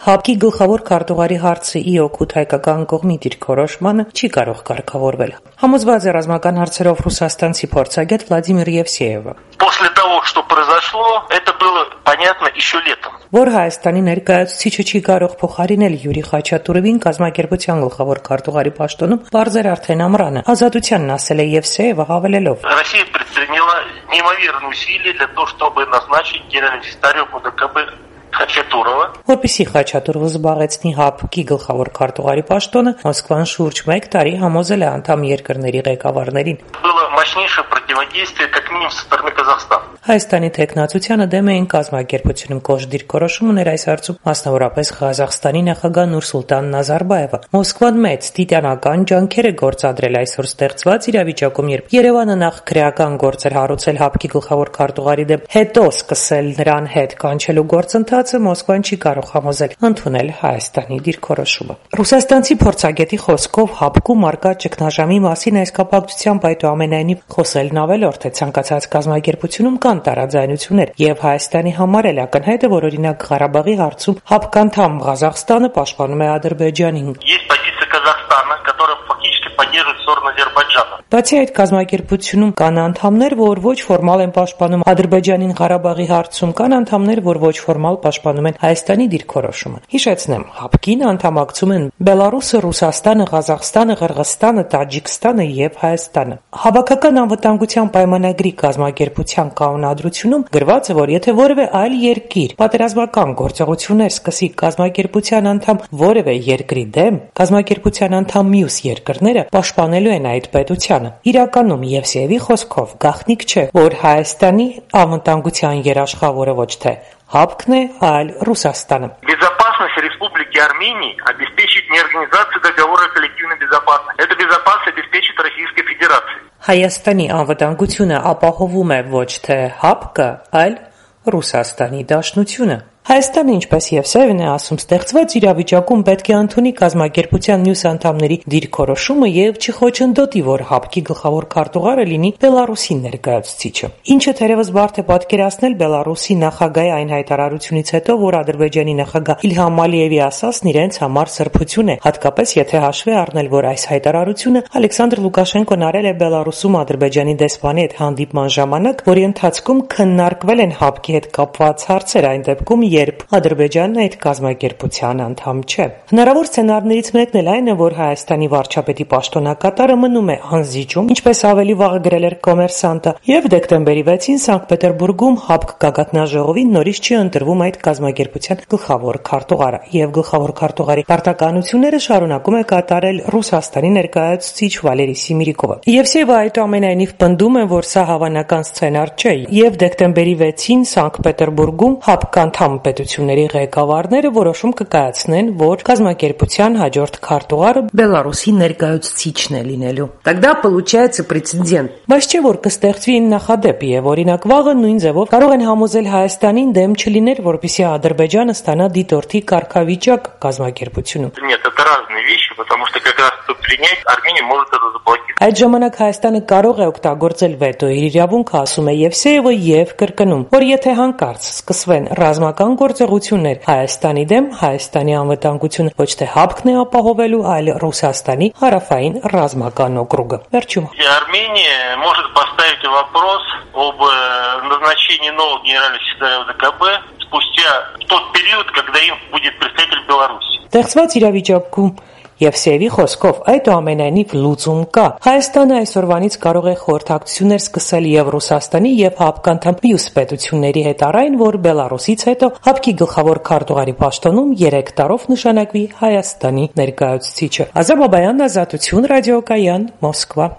ՀԱՊԿ-ի գլխավոր քարտուղարի հարցը ի օգուտ հայկական կողմի դիրքորոշմանը չի կարող կարգավորվել։ Համոզված է ռազմական հարցերով ռուսաստանցի փորձագետ Վլադիմիր Եվսեևը։ После того, что произошло, это было понятно еще летом. Որ Հայաստանի ներկայացուցիչը չի կարող փոխարինել Յուրի Խաչատուրովին կազմակերպության գլխավոր քարտուղարի պաշտոնում, բարձր արդեն ամռանը ազատությանն ասել է Եվսեևը հավելելով. Россия предприняла неимоверные усилия для того, чтобы назначить генеральным секретарем ОДКБ Խաչատուրովը, որպեսզի Խաչատուրովը զբաղեցնի ՀԱՊԿ-ի գլխավոր քարտուղարի պաշտոնը, Մոսկվան շուրջ 1 տարի համոզել է անդամ երկրների ղեկավարներին։ Было мощнейшее противодействие как минимум со стороны Казахстана. Հայաստանի թեկնածությանը դեմ էին կազմակերպությունում կոշտ դիրքորոշում ուներ այս հարցում մասնավորապես Ղազախստանի նախագահ Նուրսուլտան Նազարբաևը։ Մոսկվան մեծ տիտանական ջանքեր է գործադրել այսօր ստեղծված իրավիճակում, երբ Երևանը նախ քրեական գործեր հարուցել ՀԱՊԿ-ի գլխավոր քարտուղարի դեմ, հետո սկսել նրան հետ կանչելու գործընթացը, Մոսկվան չի կարող համոզել ընդունել Հայաստանի դիրքորոշումը։ Ռուսաստանցի փորձագետի խոսքով ՀԱՊԿ-ում արկա ճգնաժամի մասին այս կապակցությամբ այդուամենայնիվ խոսելն ավելորդ է, ցանկացած կազմակերպությունում կան տարաձայնություններ, եւ Հայաստանի համար էլ ակնհայտ է, որ օրինակ Ղարաբաղի հարցում ՀԱՊԿ անդամ Ղազախստանը պաշտպանում է Ադրբեջանին։ Есть позиция Казахстана, которая фактически поддерживает сторону Азербайджана. Բացի այդ կազմակերպությունում կան անդամներ, որ ոչ ֆորմալ են պաշտպանում Ադրբեջանին Ղարաբաղի հարցում, կան անդամներ, որ ոչ ֆորմալ պաշտպանում են Հայաստանի դիրքորոշումը։ Հիշեցնեմ, ՀԱՊԿ-ին անդամակցում են Բելարուսը, Ռուսաստանը, Ղազախստանը, Ղրղստանը, Տաջիկստանը եւ Հայաստանը։ Հավաքական անվտանգության պայմանագրի կազմակերպության կանոնադրությունում գրված է, որ եթե որևէ այլ երկիր պատերազմական գործողություններ սկսի կազմակերպության անդամ որևէ երկրի դեմ, կազմակերպության անդամ մյուս երկրները պաշտպանելու են այդ պետությանը։ Իրականում Եվսեևի խոսքով գաղտնիք չէ, որ Հայաստանի անվտանգության երաշխավորը ոչ թե ՀԱՊԿ-ն է, այլ Ռուսաստանը։ Безопасность Республики Армении обеспечит не организация договора о коллективной безопасности. Эта безопасность обеспечит Российская Федерация. Հայաստանի անվտանգությունը ապահովում է ոչ թե ՀԱՊԿ-ը, այլ Ռուսաստանի Դաշնությունը։ Հայաստանը, ինչպես Եվսեևն է ասում, ստեղծված իրավիճակում պետք է ընդունի կազմակերպության մյուս անդամների դիրքորոշումը եւ չխոչընդոտի, որ ՀԱՊԿ-ի գլխավոր քարտուղարը լինի Բելարուսի ներկայացուցիչը։ Ինչը թերևս բարդ է պատկերացնել Բելարուսի նախագահի այն հայտարարությունից հետո, որ Ադրբեջանի նախագահ Իլհամ Ալիևի ասածն իրենց համար սրբություն է, հատկապես եթե հաշվի առնել, որ այս հայտարարությունը Ալեքսանդր Լուկաշենկոն արել է Բելարուսում Ադրբեջանի դեսպանի հետ հանդիպման ժամանակ, որի ընթացքում քննարկվել են ՀԱՊԿ-ի հետ կապված հարցեր, այն դեպքում երբ Ադրբեջանն այդ կազմակերպության անդամ չէ։ Հնարավոր սցենարներից մեկն էլ այն է, որ Հայաստանի վարչապետի պաշտոնակատարը մնում է անզիջում, ինչպես ավելի վաղ գրել էր Կոմերսանտը, եւ դեկտեմբերի 6-ին Սանկտ Պետերբուրգում ՀԱՊԿ գագաթնաժողովին նորից չի ընտրվում այդ կազմակերպության գլխավոր քարտուղարը, եւ գլխավոր քարտուղարի պարտականությունները շարունակում է կատարել Ռուսաստանի ներկայացուցիչ Վալերի Սիմիրիկովը։ Եվսեևը այդուամենայնիվ պնդում է, որ սա հավանական սցենար չէ, եւ դեկտեմբերի 6-ին Սանկտ Պետերբուրգում ՀԱՊԿ անդամ պետությունների ղեկավարները որոշում կկայացնեն, որ կազմակերպության հաջորդ քարտուղարը Բելարուսի ներկայացուցիչն է լինելու։ Тогда получается прецедент։ Բայց չէ որ կստեղծվի նախադեպ եւ օրինակ վաղը нույն ձևով կարող են համոզել Հայաստանին դեմ չլիներ, որպեսզի Ադրբեջանը ստանա դիտորդի կարգավիճակ կազմակերպությունում։ Нет, это разные вещи, потому что как раз тут принять Армения может это заблокировать. Այդ ժամանակ Հայաստանը կարող է օգտագործել վետոյի իրավունքը, ասում է Եվսեևը եւ կրկնում, որ եթե հանկարծ սկսվեն ռազմական գործողություններ Հայաստանի դեմ, Հայաստանի անվտանգությունը ոչ թե ՀԱՊԿ-ն է ապահովելու, այլ Ռուսաստանի հարավային ռազմական օկրուգը։ Վերջում Армения может поставить вопрос об назначении нового генерального секретаря ОДКБ спустя тот период, когда им будет представитель Беларуси. Ստեղծված իրավիճակում Եվսեևի խոսքով այդուամենայնիվ լուծում կա։ Հայաստանը այսօրվանից կարող է խորհրդակցություններ սկսել եւ Ռուսաստանի եւ ՀԱՊԿ անդամ մյուս պետությունների հետ առայն, որ Բելարուսից հետո ՀԱՊԿ-ի գլխավոր քարտուղարի պաշտոնում 3 տարով նշանակվի Հայաստանի ներկայացուցիչը։ Ազատ Բաբայան, Ազատություն, Ռադիոկայան, Մոսկվա։